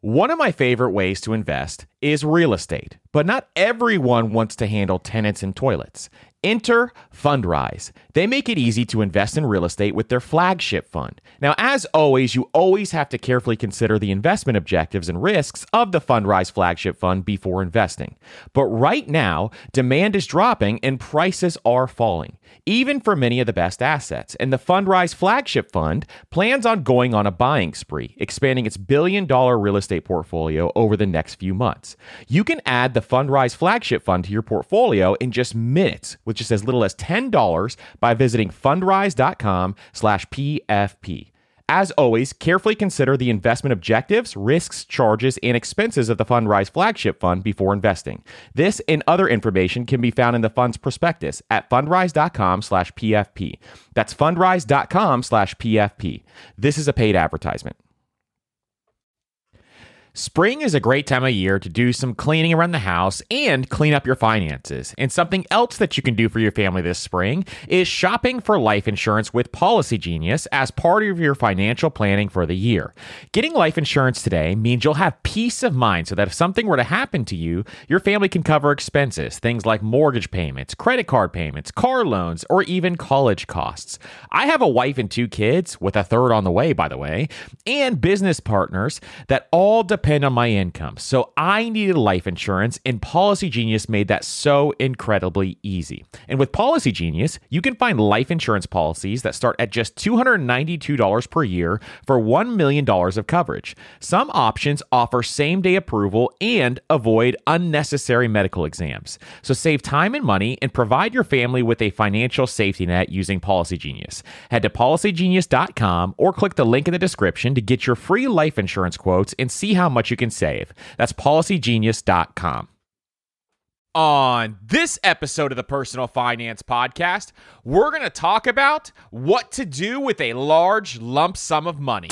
One of my favorite ways to invest is real estate, but not everyone wants to handle tenants and toilets. Enter Fundrise. They make it easy to invest in real estate with their flagship fund. Now, as always, you always have to carefully consider the investment objectives and risks of the Fundrise flagship fund before investing. But right now, demand is dropping and prices are falling, even for many of the best assets. And the Fundrise flagship fund plans on going on a buying spree, expanding its billion-dollar real estate portfolio over the next few months. You can add the Fundrise flagship fund to your portfolio in just minutes, with just as little as $10 by visiting fundrise.com/PFP. As always, carefully consider the investment objectives, risks, charges, and expenses of the Fundrise flagship fund before investing. This and other information can be found in the fund's prospectus at fundrise.com/PFP. That's fundrise.com/PFP. This is a paid advertisement. Spring is a great time of year to do some cleaning around the house and clean up your finances. And something else that you can do for your family this spring is shopping for life insurance with Policy Genius as part of your financial planning for the year. Getting life insurance today means you'll have peace of mind so that if something were to happen to you, your family can cover expenses, things like mortgage payments, credit card payments, car loans, or even college costs. I have a wife and 2 kids, with a third on the way, by the way, and business partners that all depend on my income. So I needed life insurance, and Policy Genius made that so incredibly easy. And with Policy Genius, you can find life insurance policies that start at just $292 per year for $1 million of coverage. Some options offer same-day approval and avoid unnecessary medical exams. So save time and money and provide your family with a financial safety net using Policy Genius. Head to policygenius.com or click the link in the description to get your free life insurance quotes and see how much you can save. That's policygenius.com. On this episode of the Personal Finance Podcast, we're going to talk about what to do with a large lump sum of money.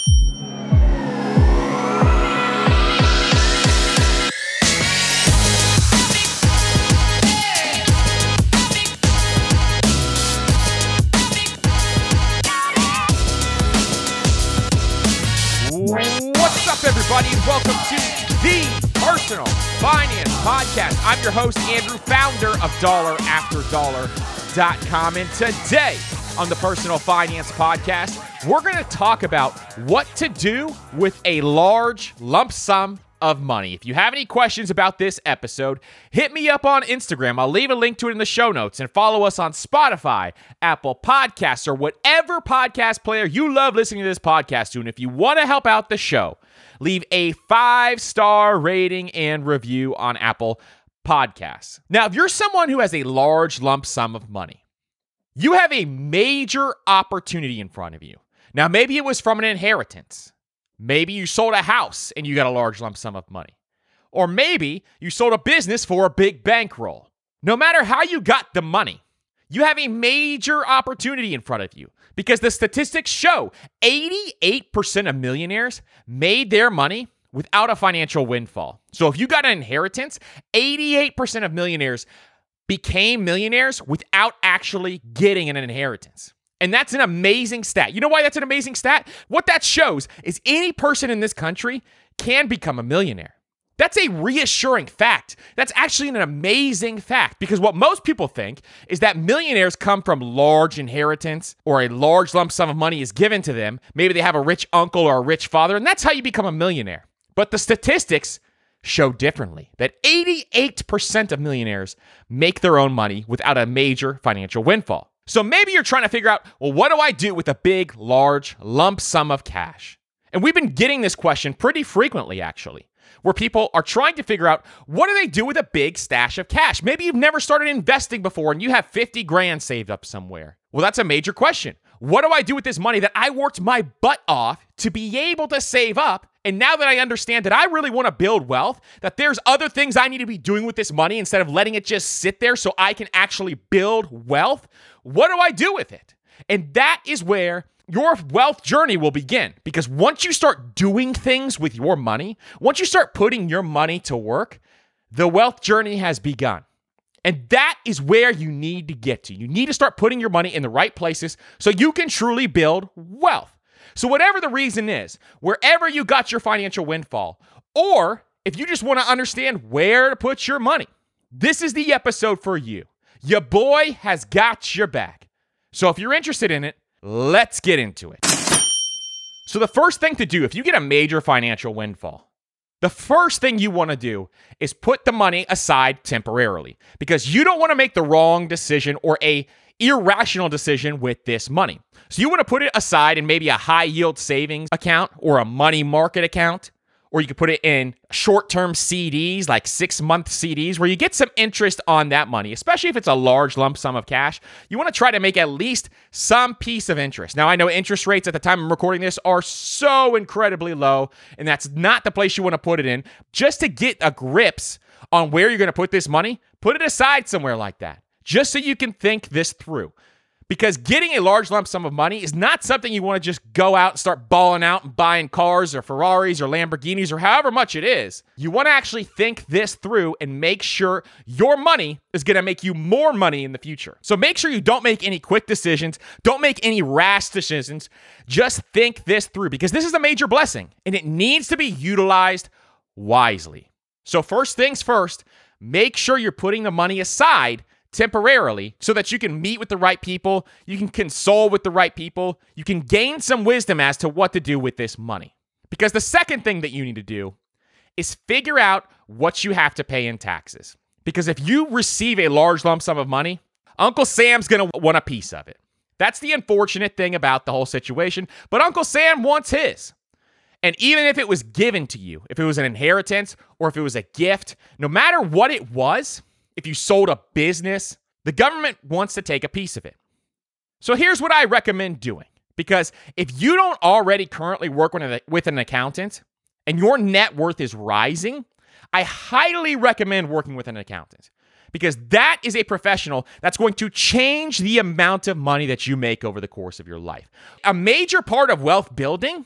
What's up, everybody, and welcome to the Personal Finance Podcast. I'm your host, Andrew, founder of DollarAfterDollar.com, and today on the Personal Finance Podcast, we're going to talk about what to do with a large lump sum of money. If you have any questions about this episode, hit me up on Instagram. I'll leave a link to it in the show notes, and follow us on Spotify, Apple Podcasts, or whatever podcast player you love listening to this podcast to. And if you want to help out the show, leave a 5-star rating and review on Apple Podcasts. Now, if you're someone who has a large lump sum of money, you have a major opportunity in front of you. Now, maybe it was from an inheritance. Maybe you sold a house and you got a large lump sum of money. Or maybe you sold a business for a big bankroll. No matter how you got the money, you have a major opportunity in front of you, because the statistics show 88% of millionaires made their money without a financial windfall. So if you got an inheritance, 88% of millionaires became millionaires without actually getting an inheritance. And that's an amazing stat. You know why that's an amazing stat? What that shows is any person in this country can become a millionaire. That's a reassuring fact. That's actually an amazing fact, because what most people think is that millionaires come from large inheritance, or a large lump sum of money is given to them. Maybe they have a rich uncle or a rich father, and that's how you become a millionaire. But the statistics show differently, that 88% of millionaires make their own money without a major financial windfall. So maybe you're trying to figure out, well, what do I do with a big, large lump sum of cash? And we've been getting this question pretty frequently, actually, where people are trying to figure out, what do they do with a big stash of cash? Maybe you've never started investing before and you have 50 grand saved up somewhere. Well, that's a major question. What do I do with this money that I worked my butt off to be able to save up? And now that I understand that I really want to build wealth, that there's other things I need to be doing with this money instead of letting it just sit there so I can actually build wealth, what do I do with it? And that is where your wealth journey will begin. Because once you start doing things with your money, once you start putting your money to work, the wealth journey has begun. And that is where you need to get to. You need to start putting your money in the right places so you can truly build wealth. So whatever the reason is, wherever you got your financial windfall, or if you just want to understand where to put your money, this is the episode for you. Your boy has got your back. So if you're interested in it, let's get into it. So the first thing to do, if you get a major financial windfall, the first thing you want to do is put the money aside temporarily, because you don't want to make the wrong decision or a irrational decision with this money. So you want to put it aside in maybe a high yield savings account or a money market account, or you could put it in short-term CDs, like 6-month CDs, where you get some interest on that money, especially if it's a large lump sum of cash. You want to try to make at least some piece of interest. Now, I know interest rates at the time I'm recording this are so incredibly low, and that's not the place you want to put it in. Just to get a grips on where you're going to put this money, put it aside somewhere like that, just so you can think this through. Because getting a large lump sum of money is not something you want to just go out and start balling out and buying cars or Ferraris or Lamborghinis or however much it is. You want to actually think this through and make sure your money is going to make you more money in the future. So make sure you don't make any quick decisions. Don't make any rash decisions. Just think this through, because this is a major blessing and it needs to be utilized wisely. So first things first, make sure you're putting the money aside temporarily so that you can meet with the right people, you can console with the right people, you can gain some wisdom as to what to do with this money. Because the second thing that you need to do is figure out what you have to pay in taxes. Because if you receive a large lump sum of money, Uncle Sam's going to want a piece of it. That's the unfortunate thing about the whole situation, but Uncle Sam wants his. And even if it was given to you, if it was an inheritance or if it was a gift, no matter what it was, if you sold a business, the government wants to take a piece of it. So here's what I recommend doing. Because if you don't already currently work with an accountant and your net worth is rising, I highly recommend working with an accountant. Because that is a professional that's going to change the amount of money that you make over the course of your life. A major part of wealth building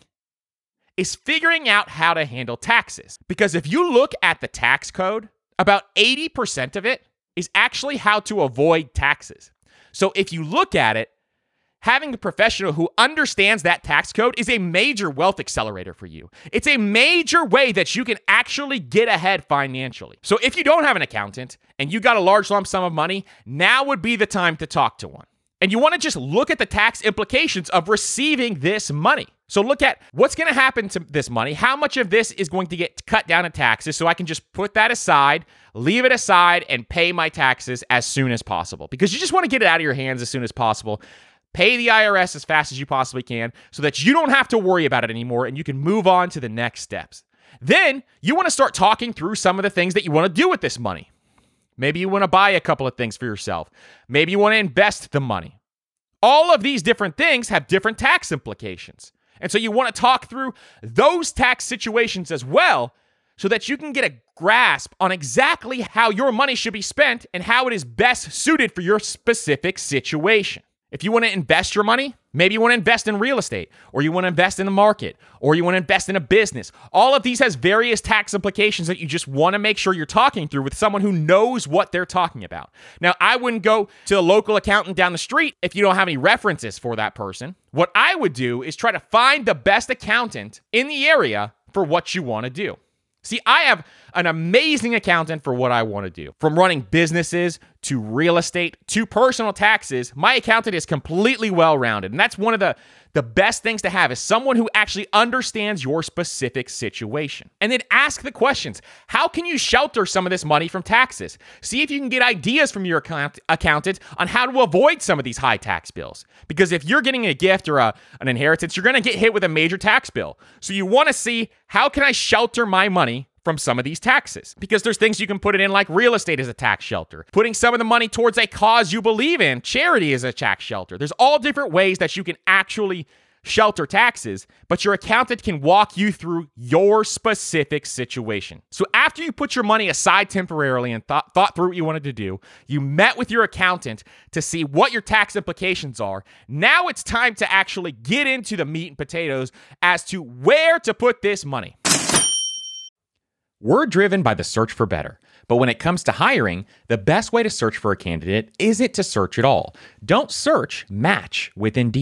is figuring out how to handle taxes. Because if you look at the tax code, about 80% of it is actually how to avoid taxes. So if you look at it, having a professional who understands that tax code is a major wealth accelerator for you. It's a major way that you can actually get ahead financially. So if you don't have an accountant and you got a large lump sum of money, now would be the time to talk to one. And you want to just look at the tax implications of receiving this money. So look at what's going to happen to this money. How much of this is going to get cut down in taxes so I can just put that aside, leave it aside, and pay my taxes as soon as possible. Because you just want to get it out of your hands as soon as possible. Pay the IRS as fast as you possibly can so that you don't have to worry about it anymore and you can move on to the next steps. Then you want to start talking through some of the things that you want to do with this money. Maybe you want to buy a couple of things for yourself. Maybe you want to invest the money. All of these different things have different tax implications. And so you want to talk through those tax situations as well so that you can get a grasp on exactly how your money should be spent and how it is best suited for your specific situation. If you want to invest your money, maybe you want to invest in real estate, or you want to invest in the market, or you want to invest in a business. All of these has various tax implications that you just want to make sure you're talking through with someone who knows what they're talking about. Now, I wouldn't go to a local accountant down the street if you don't have any references for that person. What I would do is try to find the best accountant in the area for what you want to do. See, I have an amazing accountant for what I want to do. From running businesses to real estate to personal taxes, my accountant is completely well-rounded. And that's one of the best things to have is someone who actually understands your specific situation. And then ask the questions. How can you shelter some of this money from taxes? See if you can get ideas from your accountant on how to avoid some of these high tax bills. Because if you're getting a gift or an inheritance, you're going to get hit with a major tax bill. So you want to see, how can I shelter my money from some of these taxes? Because there's things you can put it in, like real estate as a tax shelter. Putting some of the money towards a cause you believe in, charity is a tax shelter. There's all different ways that you can actually shelter taxes, but your accountant can walk you through your specific situation. So after you put your money aside temporarily and thought through what you wanted to do, you met with your accountant to see what your tax implications are. Now it's time to actually get into the meat and potatoes as to where to put this money. We're driven by the search for better. But when it comes to hiring, the best way to search for a candidate isn't to search at all. Don't search, match with Indeed.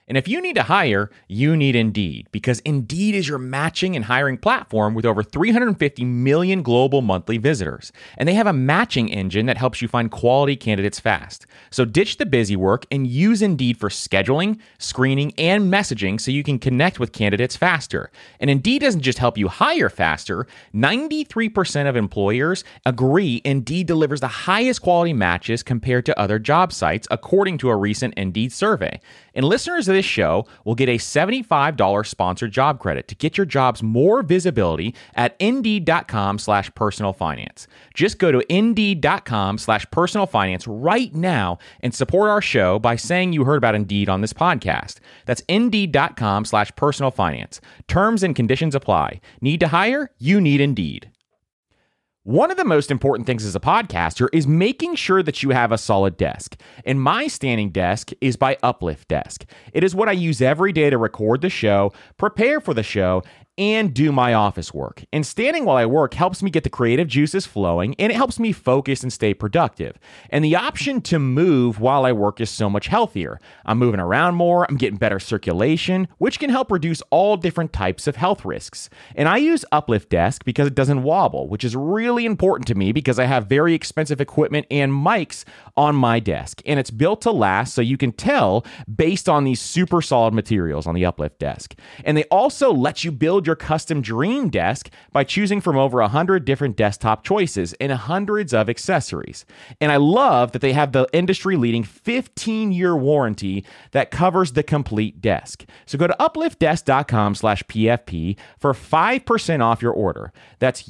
And if you need to hire, you need Indeed, because Indeed is your matching and hiring platform with over 350 million global monthly visitors. And they have a matching engine that helps you find quality candidates fast. So ditch the busy work and use Indeed for scheduling, screening, and messaging so you can connect with candidates faster. And Indeed doesn't just help you hire faster. 93% of employers agree Indeed delivers the highest quality matches compared to other job sites, according to a recent Indeed survey. And listeners of this show will get a $75 sponsored job credit to get your jobs more visibility at Indeed.com/personalfinance. Just go to Indeed.com/personalfinance right now and support our show by saying you heard about Indeed on this podcast. That's Indeed.com/personalfinance. Terms and conditions apply. Need to hire? You need Indeed. One of the most important things as a podcaster is making sure that you have a solid desk. And my standing desk is by Uplift Desk. It is what I use every day to record the show, prepare for the show, and do my office work. And standing while I work helps me get the creative juices flowing, and it helps me focus and stay productive. And the option to move while I work is so much healthier. I'm moving around more, I'm getting better circulation, which can help reduce all different types of health risks. And I use Uplift Desk because it doesn't wobble, which is really important to me because I have very expensive equipment and mics on my desk. And it's built to last, so you can tell based on these super solid materials on the Uplift Desk. And they also let you build your custom dream desk by choosing from over 100 different desktop choices and hundreds of accessories. And I love that they have the industry-leading 15-year warranty that covers the complete desk. So go to upliftdesk.com/PFP for 5% off your order. That's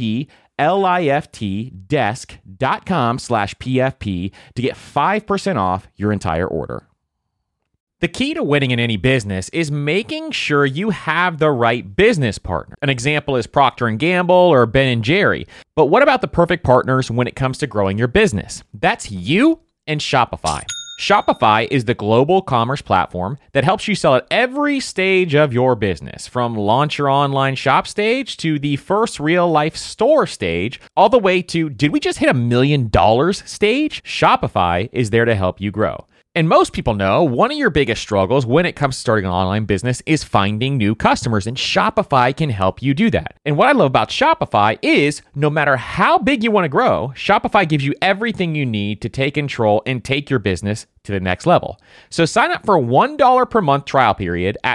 upliftdesk.com/PFP to get 5% off your entire order. The key to winning in any business is making sure you have the right business partner. An example is Procter & Gamble or Ben & Jerry. But what about the perfect partners when it comes to growing your business? That's you and Shopify. Shopify is the global commerce platform that helps you sell at every stage of your business, from launch your online shop stage to the first real-life store stage, all the way to, did we just hit $1 million stage? Shopify is there to help you grow. And most people know one of your biggest struggles when it comes to starting an online business is finding new customers, and Shopify can help you do that. And what I love about Shopify is no matter how big you want to grow, Shopify gives you everything you need to take control and take your business to the next level. So sign up for a $1 per month trial period at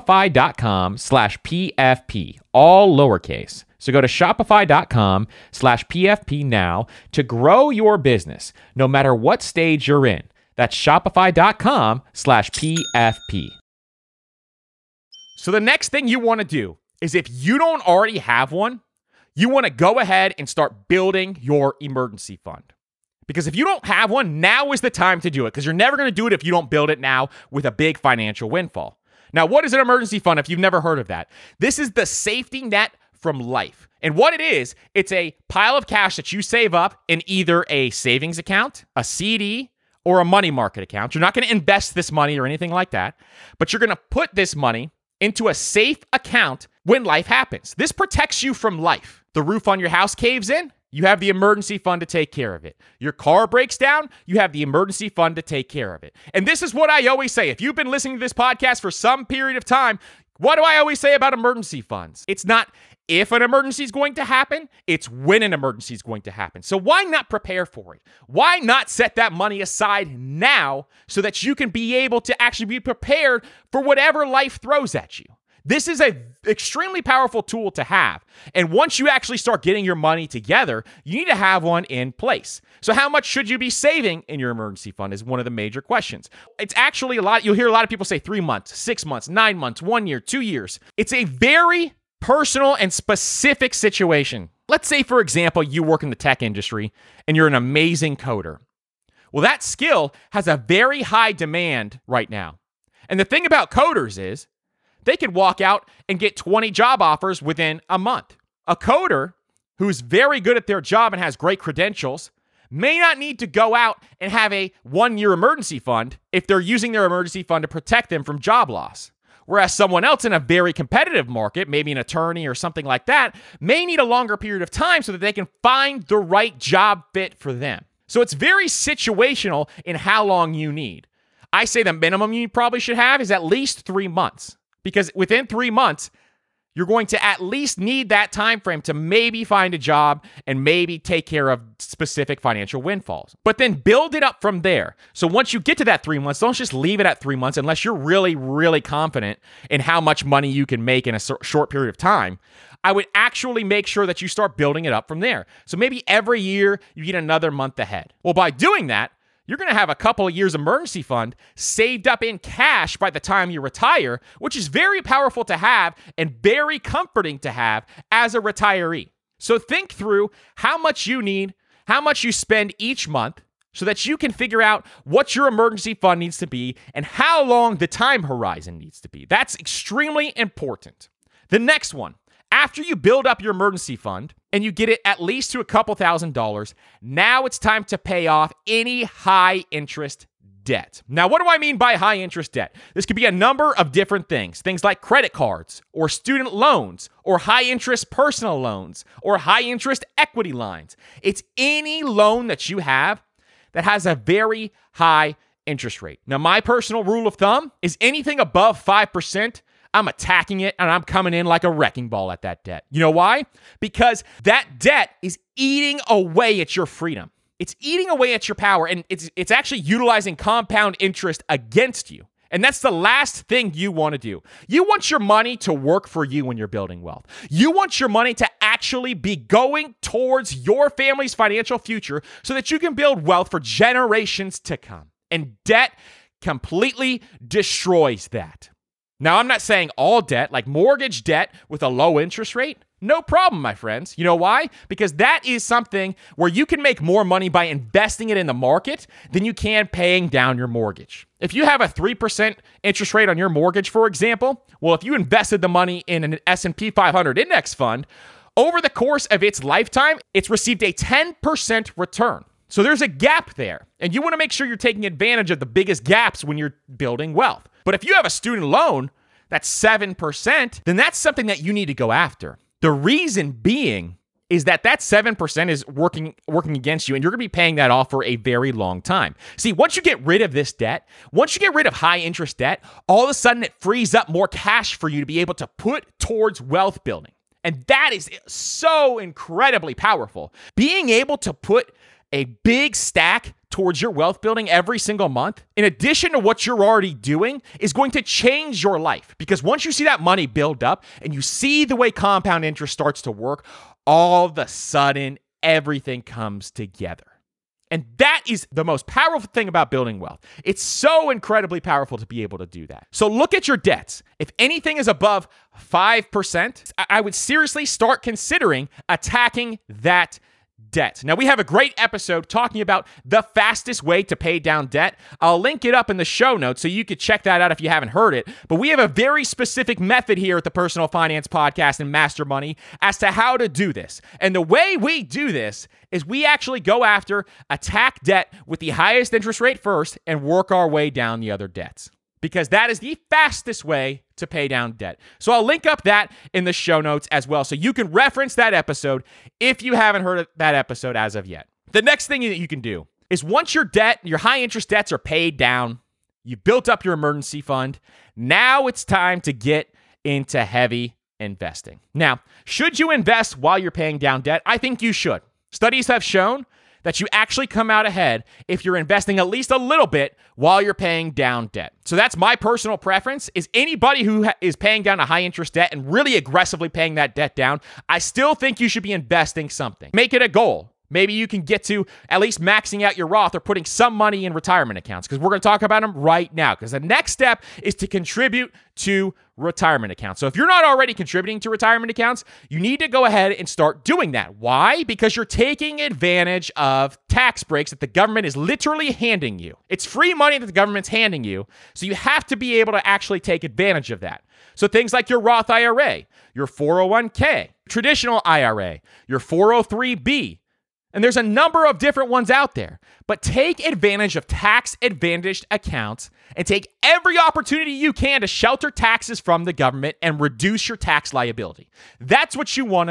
shopify.com/PFP, all lowercase. So go to shopify.com/PFP now to grow your business, no matter what stage you're in. That's shopify.com/PFP. So the next thing you want to do is, if you don't already have one, you want to go ahead and start building your emergency fund. Because if you don't have one, now is the time to do it, because you're never going to do it if you don't build it now with a big financial windfall. Now, what is an emergency fund if you've never heard of that? This is the safety net from life. And what it is, it's a pile of cash that you save up in either a savings account, a CD, or a money market account. You're not going to invest this money or anything like that, but you're going to put this money into a safe account when life happens. This protects you from life. The roof on your house caves in, you have the emergency fund to take care of it. Your car breaks down, you have the emergency fund to take care of it. And this is what I always say. If you've been listening to this podcast for some period of time, what do I always say about emergency funds? It's not if an emergency is going to happen, it's when an emergency is going to happen. So why not prepare for it? Why not set that money aside now so that you can be able to actually be prepared for whatever life throws at you? This is an extremely powerful tool to have. And once you actually start getting your money together, you need to have one in place. So how much should you be saving in your emergency fund is one of the major questions. It's actually a lot. You'll hear a lot of people say 3 months, 6 months, 9 months, 1 year, 2 years. It's a very personal and specific situation. Let's say, for example, you work in the tech industry and you're an amazing coder. Well, that skill has a very high demand right now. And the thing about coders is they could walk out and get 20 job offers within a month. A coder who's very good at their job and has great credentials may not need to go out and have a 1-year emergency fund if they're using their emergency fund to protect them from job loss. Whereas someone else in a very competitive market, maybe an attorney or something like that, may need a longer period of time so that they can find the right job fit for them. So it's very situational in how long you need. I say the minimum you probably should have is at least 3 months, because within 3 months, you're going to at least need that time frame to maybe find a job and maybe take care of specific financial windfalls. But then build it up from there. So once you get to that 3 months, don't just leave it at 3 months unless you're really, really confident in how much money you can make in a short period of time. I would actually make sure that you start building it up from there. So maybe every year you get another month ahead. Well, by doing that, you're going to have a couple of years emergency fund saved up in cash by the time you retire, which is very powerful to have and very comforting to have as a retiree. So think through how much you need, how much you spend each month, so that you can figure out what your emergency fund needs to be and how long the time horizon needs to be. That's extremely important. The next one. After you build up your emergency fund and you get it at least to a couple $1,000s, now it's time to pay off any high interest debt. Now, what do I mean by high interest debt? This could be a number of different things. Things like credit cards or student loans or high interest personal loans or high interest equity lines. It's any loan that you have that has a very high interest rate. Now, my personal rule of thumb is anything above 5%, I'm attacking it and I'm coming in like a wrecking ball at that debt. You know why? Because that debt is eating away at your freedom. It's eating away at your power, and it's actually utilizing compound interest against you. And that's the last thing you want to do. You want your money to work for you when you're building wealth. You want your money to actually be going towards your family's financial future so that you can build wealth for generations to come. And debt completely destroys that. Now, I'm not saying all debt, like mortgage debt with a low interest rate. No problem, my friends. You know why? Because that is something where you can make more money by investing it in the market than you can paying down your mortgage. If you have a 3% interest rate on your mortgage, for example, well, if you invested the money in an S&P 500 index fund, over the course of its lifetime, it's received a 10% return. So there's a gap there, and you want to make sure you're taking advantage of the biggest gaps when you're building wealth. But if you have a student loan that's 7%, then that's something that you need to go after. The reason being is that 7% is working against you, and you're going to be paying that off for a very long time. See, once you get rid of this debt, once you get rid of high interest debt, all of a sudden it frees up more cash for you to be able to put towards wealth building. And that is so incredibly powerful. Being able to put a big stack towards your wealth building every single month, in addition to what you're already doing, is going to change your life. Because once you see that money build up and you see the way compound interest starts to work, all of a sudden, everything comes together. And that is the most powerful thing about building wealth. It's so incredibly powerful to be able to do that. So look at your debts. If anything is above 5%, I would seriously start considering attacking that debt. Now, we have a great episode talking about the fastest way to pay down debt. I'll link it up in the show notes so you could check that out if you haven't heard it. But we have a very specific method here at the Personal Finance Podcast and Master Money as to how to do this. And the way we do this is we actually go after attack debt with the highest interest rate first and work our way down the other debts, because that is the fastest way to pay down debt. So I'll link up that in the show notes as well, so you can reference that episode if you haven't heard of that episode as of yet. The next thing that you can do is once your high interest debts are paid down, you've built up your emergency fund, now it's time to get into heavy investing. Now, should you invest while you're paying down debt? I think you should. Studies have shown that you actually come out ahead if you're investing at least a little bit while you're paying down debt. So that's my personal preference, is anybody who is paying down a high interest debt and really aggressively paying that debt down, I still think you should be investing something. Make it a goal. Maybe you can get to at least maxing out your Roth or putting some money in retirement accounts, because we're going to talk about them right now, because the next step is to contribute to retirement accounts. So if you're not already contributing to retirement accounts, you need to go ahead and start doing that. Why? Because you're taking advantage of tax breaks that the government is literally handing you. It's free money that the government's handing you, so you have to be able to actually take advantage of that. So things like your Roth IRA, your 401k, traditional IRA, your 403b, and there's a number of different ones out there. But take advantage of tax-advantaged accounts and take every opportunity you can to shelter taxes from the government and reduce your tax liability. That's what you want to do.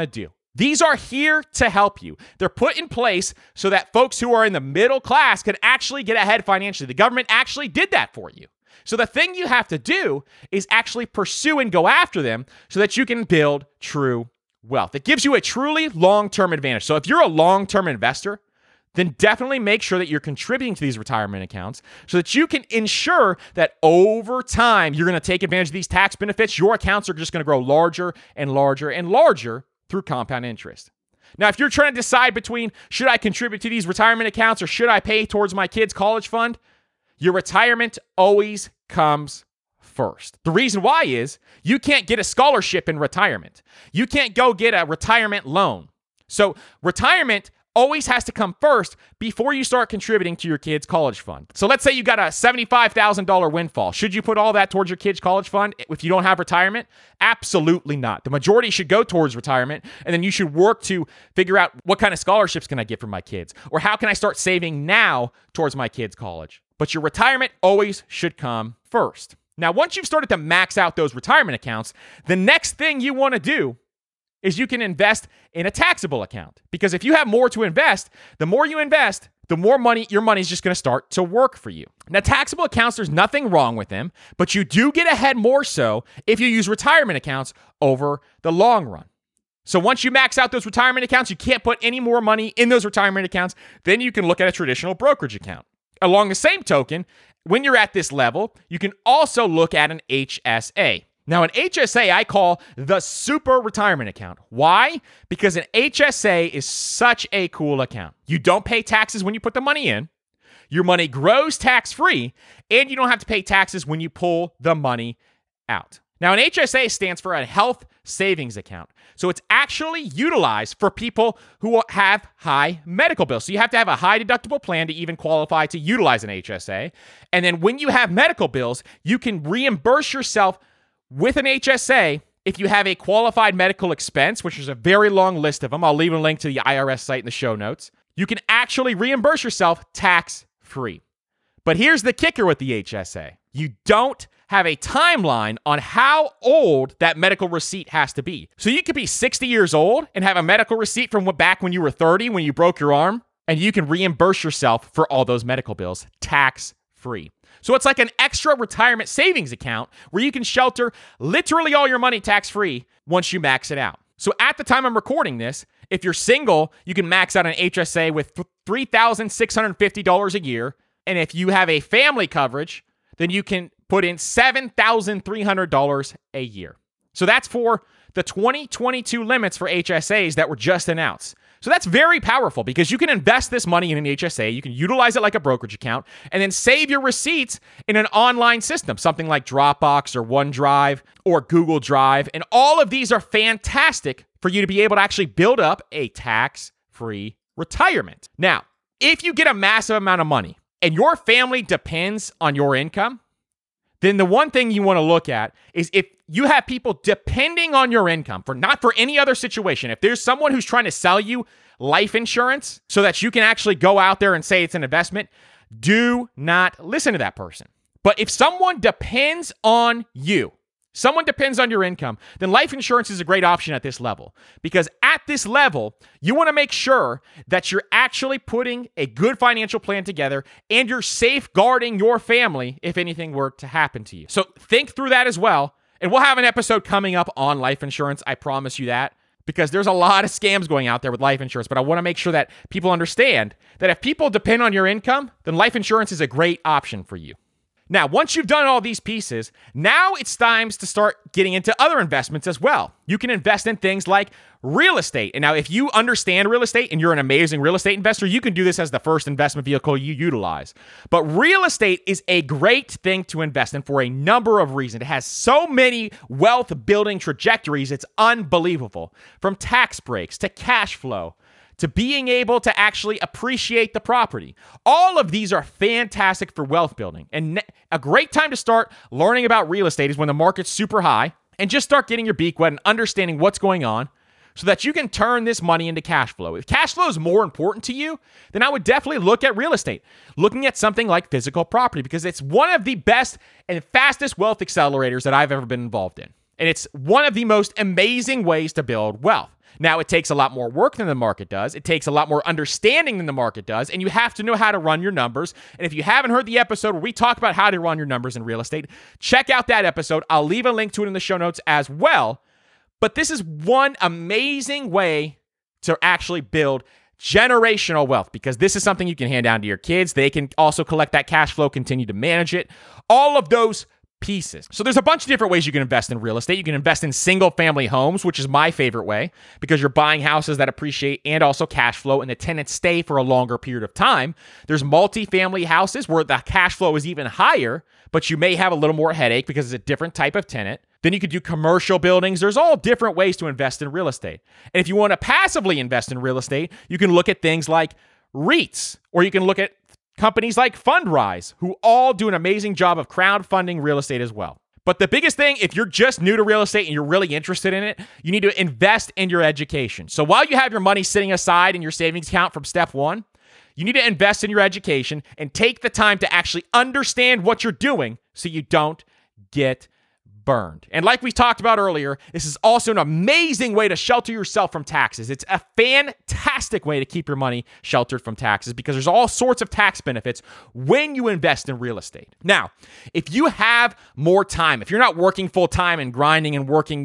These are here to help you. They're put in place so that folks who are in the middle class can actually get ahead financially. The government actually did that for you. So the thing you have to do is actually pursue and go after them so that you can build true wealth. It gives you a truly long-term advantage. So if you're a long-term investor, then definitely make sure that you're contributing to these retirement accounts so that you can ensure that over time, you're going to take advantage of these tax benefits. Your accounts are just going to grow larger and larger and larger through compound interest. Now, if you're trying to decide between should I contribute to these retirement accounts or should I pay towards my kids' college fund, your retirement always comes first. The reason why is you can't get a scholarship in retirement. You can't go get a retirement loan. So retirement always has to come first before you start contributing to your kids' college fund. So let's say you got a $75,000 windfall. Should you put all that towards your kids' college fund if you don't have retirement? Absolutely not. The majority should go towards retirement, and then you should work to figure out what kind of scholarships can I get for my kids, or how can I start saving now towards my kids' college. But your retirement always should come first. Now, once you've started to max out those retirement accounts, the next thing you want to do is you can invest in a taxable account. Because if you have more to invest, the more you invest, the more money, your money is just going to start to work for you. Now, taxable accounts, there's nothing wrong with them, but you do get ahead more so if you use retirement accounts over the long run. So once you max out those retirement accounts, you can't put any more money in those retirement accounts, then you can look at a traditional brokerage account. Along the same token, when you're at this level, you can also look at an HSA. Now, an HSA I call the super retirement account. Why? Because an HSA is such a cool account. You don't pay taxes when you put the money in. Your money grows tax-free, and you don't have to pay taxes when you pull the money out. Now, an HSA stands for a health savings account. So it's actually utilized for people who have high medical bills. So you have to have a high deductible plan to even qualify to utilize an HSA. And then when you have medical bills, you can reimburse yourself with an HSA if you have a qualified medical expense, which is a very long list of them. I'll leave a link to the IRS site in the show notes. You can actually reimburse yourself tax-free. But here's the kicker with the HSA. You don't have a timeline on how old that medical receipt has to be. So you could be 60 years old and have a medical receipt from back when you were 30, when you broke your arm, and you can reimburse yourself for all those medical bills tax-free. So it's like an extra retirement savings account where you can shelter literally all your money tax-free once you max it out. So at the time I'm recording this, if you're single, you can max out an HSA with $3,650 a year. And if you have a family coverage, then you can put in $7,300 a year. So that's for the 2022 limits for HSAs that were just announced. So that's very powerful because you can invest this money in an HSA, you can utilize it like a brokerage account, and then save your receipts in an online system, something like Dropbox or OneDrive or Google Drive. And all of these are fantastic for you to be able to actually build up a tax-free retirement. Now, if you get a massive amount of money and your family depends on your income, then the one thing you want to look at is if you have people depending on your income not for any other situation. If there's someone who's trying to sell you life insurance so that you can actually go out there and say it's an investment, do not listen to that person. But if someone depends on you, someone depends on your income, then life insurance is a great option at this level. Because at this level, you want to make sure that you're actually putting a good financial plan together and you're safeguarding your family if anything were to happen to you. So think through that as well. And we'll have an episode coming up on life insurance. I promise you that. Because there's a lot of scams going out there with life insurance. But I want to make sure that people understand that if people depend on your income, then life insurance is a great option for you. Now, once you've done all these pieces, now it's time to start getting into other investments as well. You can invest in things like real estate. And now, if you understand real estate and you're an amazing real estate investor, you can do this as the first investment vehicle you utilize. But real estate is a great thing to invest in for a number of reasons. It has so many wealth building trajectories, it's unbelievable. From tax breaks to cash flow, to being able to actually appreciate the property. All of these are fantastic for wealth building. And a great time to start learning about real estate is when the market's super high and just start getting your beak wet and understanding what's going on so that you can turn this money into cash flow. If cash flow is more important to you, then I would definitely look at real estate, looking at something like physical property because it's one of the best and fastest wealth accelerators that I've ever been involved in. And it's one of the most amazing ways to build wealth. Now, it takes a lot more work than the market does. It takes a lot more understanding than the market does, and you have to know how to run your numbers. And if you haven't heard the episode where we talk about how to run your numbers in real estate, check out that episode. I'll leave a link to it in the show notes as well. But this is one amazing way to actually build generational wealth, because this is something you can hand down to your kids. They can also collect that cash flow, continue to manage it. All of those pieces. So there's a bunch of different ways you can invest in real estate. You can invest in single family homes, which is my favorite way, because you're buying houses that appreciate and also cash flow, and the tenants stay for a longer period of time. There's multi-family houses where the cash flow is even higher, but you may have a little more headache because it's a different type of tenant. Then you could do commercial buildings. There's all different ways to invest in real estate. And if you want to passively invest in real estate, you can look at things like REITs, or you can look at companies like Fundrise, who all do an amazing job of crowdfunding real estate as well. But the biggest thing, if you're just new to real estate and you're really interested in it, you need to invest in your education. So while you have your money sitting aside in your savings account from step one, you need to invest in your education and take the time to actually understand what you're doing so you don't get burned. And like we talked about earlier, this is also an amazing way to shelter yourself from taxes. It's a fantastic way to keep your money sheltered from taxes, because there's all sorts of tax benefits when you invest in real estate. Now, if you have more time, if you're not working full time and grinding and working,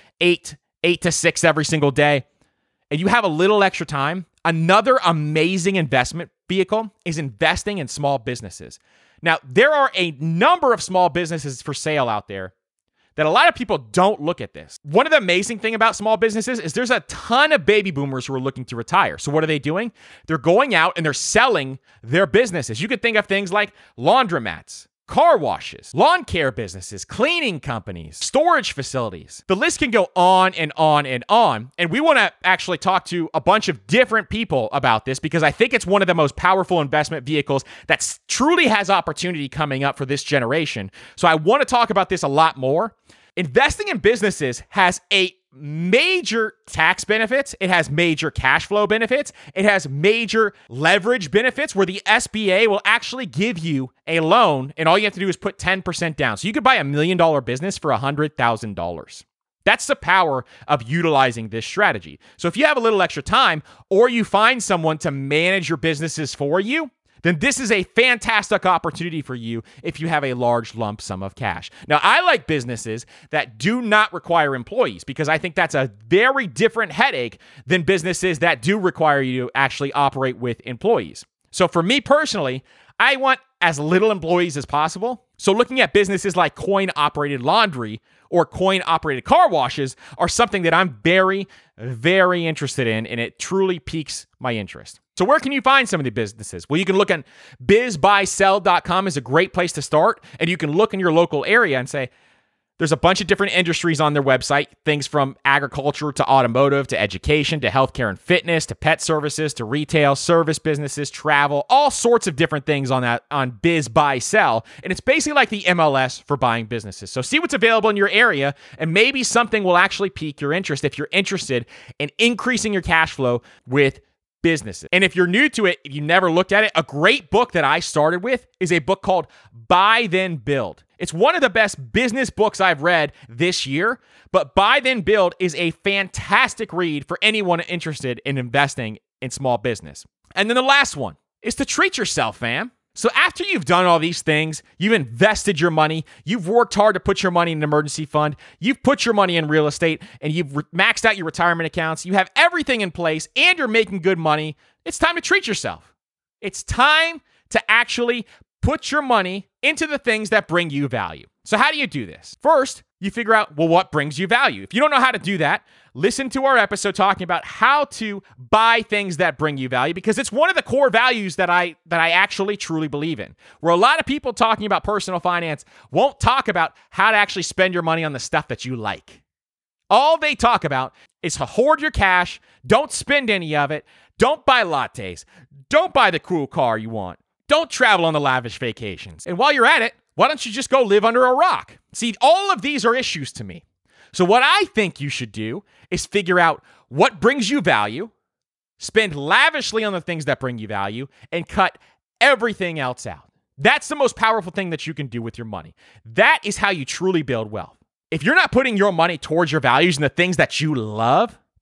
8 to 6 every single day, and you have a little extra time, another amazing investment vehicle is investing in small businesses. Now, there are a number of small businesses for sale out there that a lot of people don't look at this. One of the amazing thing about small businesses is there's a ton of baby boomers who are looking to retire. So what are they doing? They're going out and they're selling their businesses. You could think of things like laundromats, car washes, lawn care businesses, cleaning companies, storage facilities. The list can go on and on and on. And we want to actually talk to a bunch of different people about this, because I think it's one of the most powerful investment vehicles that truly has opportunity coming up for this generation. So I want to talk about this a lot more. Investing in businesses has a major tax benefits. It has major cash flow benefits. It has major leverage benefits where the SBA will actually give you a loan, and all you have to do is put 10% down. So you could buy $1 million business for $100,000. That's the power of utilizing this strategy. So if you have a little extra time, or you find someone to manage your businesses for you, then this is a fantastic opportunity for you if you have a large lump sum of cash. Now, I like businesses that do not require employees, because I think that's a very different headache than businesses that do require you to actually operate with employees. So for me personally, I want as little employees as possible. So looking at businesses like coin-operated laundry or coin-operated car washes are something that I'm very, very interested in, and it truly piques my interest. So where can you find some of the businesses? Well, you can look at bizbuysell.com is a great place to start, and you can look in your local area and say, there's a bunch of different industries on their website, things from agriculture to automotive to education to healthcare and fitness to pet services to retail, service businesses, travel, all sorts of different things on Biz Buy Sell. And it's basically like the MLS for buying businesses. So see what's available in your area, and maybe something will actually pique your interest if you're interested in increasing your cash flow with businesses. And if you're new to it, if you never looked at it, a great book that I started with is a book called Buy Then Build. It's one of the best business books I've read this year, but Buy Then Build is a fantastic read for anyone interested in investing in small business. And then the last one is to treat yourself, fam. So after you've done all these things, you've invested your money, you've worked hard to put your money in an emergency fund, you've put your money in real estate, and you've maxed out your retirement accounts, you have everything in place, and you're making good money, it's time to treat yourself. It's time to actually put your money into the things that bring you value. So how do you do this? First, you figure out, well, what brings you value? If you don't know how to do that, listen to our episode talking about how to buy things that bring you value, because it's one of the core values that I actually truly believe in. Where a lot of people talking about personal finance won't talk about how to actually spend your money on the stuff that you like. All they talk about is to hoard your cash, don't spend any of it, don't buy lattes, don't buy the cool car you want, don't travel on the lavish vacations. And while you're at it, why don't you just go live under a rock? See, all of these are issues to me. So what I think you should do is figure out what brings you value, spend lavishly on the things that bring you value, and cut everything else out. That's the most powerful thing that you can do with your money. That is how you truly build wealth. If you're not putting your money towards your values and the things that you love,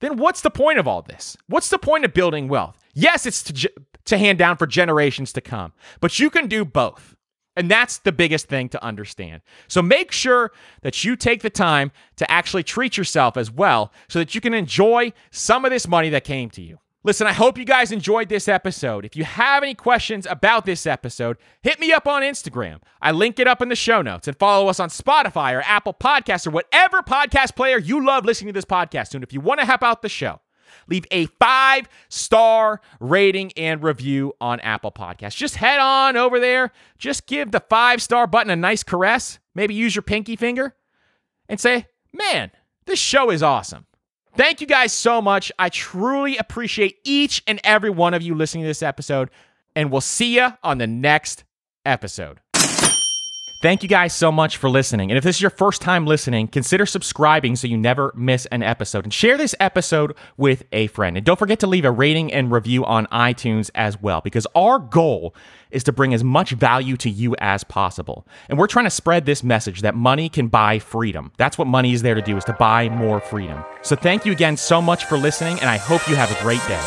then what's the point of all this? What's the point of building wealth? Yes, it's to hand down for generations to come, but you can do both. And that's the biggest thing to understand. So make sure that you take the time to actually treat yourself as well so that you can enjoy some of this money that came to you. Listen, I hope you guys enjoyed this episode. If you have any questions about this episode, hit me up on Instagram. I link it up in the show notes, and follow us on Spotify or Apple Podcasts or whatever podcast player you love listening to this podcast to. And if you want to help out the show, leave a 5-star rating and review on Apple Podcasts. Just head on over there. Just give the 5-star button a nice caress. Maybe use your pinky finger and say, man, this show is awesome. Thank you guys so much. I truly appreciate each and every one of you listening to this episode, and we'll see you on the next episode. Thank you guys so much for listening. And if this is your first time listening, consider subscribing so you never miss an episode. And share this episode with a friend. And don't forget to leave a rating and review on iTunes as well, because our goal is to bring as much value to you as possible. And we're trying to spread this message that money can buy freedom. That's what money is there to do, is to buy more freedom. So thank you again so much for listening, and I hope you have a great day.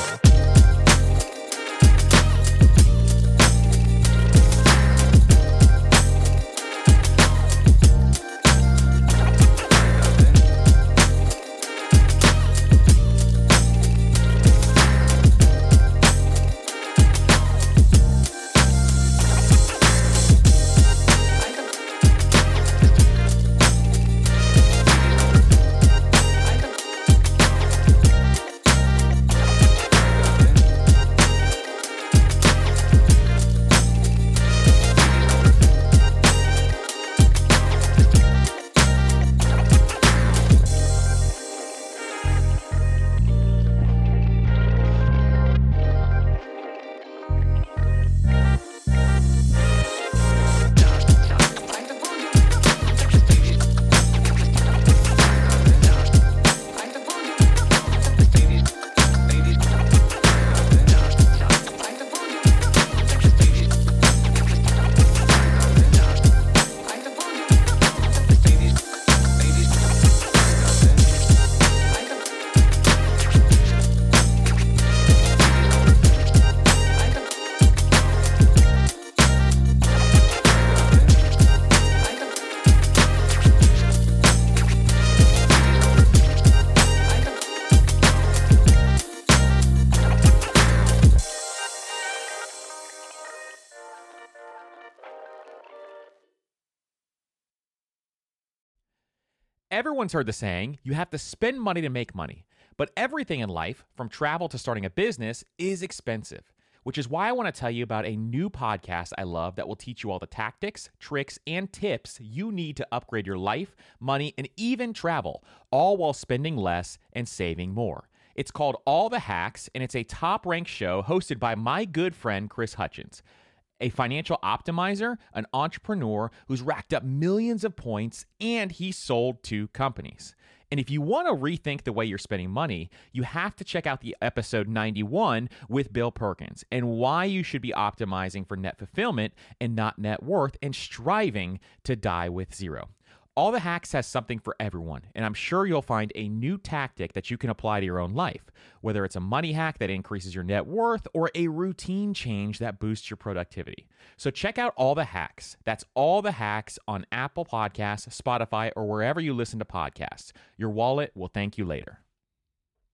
Everyone's heard the saying, you have to spend money to make money. But everything in life, from travel to starting a business, is expensive, which is why I want to tell you about a new podcast I love that will teach you all the tactics, tricks, and tips you need to upgrade your life, money, and even travel, all while spending less and saving more. It's called All the Hacks, and it's a top-ranked show hosted by my good friend, Chris Hutchins, a financial optimizer, an entrepreneur who's racked up millions of points, and he sold 2 companies. And if you want to rethink the way you're spending money, you have to check out the episode 91 with Bill Perkins and why you should be optimizing for net fulfillment and not net worth and striving to die with zero. All the Hacks has something for everyone, and I'm sure you'll find a new tactic that you can apply to your own life, whether it's a money hack that increases your net worth or a routine change that boosts your productivity. So check out All the Hacks. That's All the Hacks on Apple Podcasts, Spotify, or wherever you listen to podcasts. Your wallet will thank you later.